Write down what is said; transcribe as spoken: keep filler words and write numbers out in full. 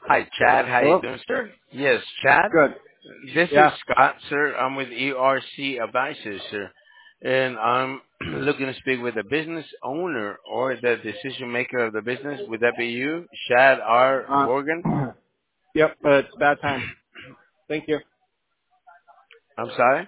Hi, Chad. How you Hello? doing, sir? Yes, Chad. Good. This is Yeah. Scott, sir. I'm with E R C Advisors, sir, and I'm looking to speak with the business owner or the decision maker of the business. Would that be you, Chad R. Uh, Morgan? yep, but it's bad time. Thank you. I'm sorry.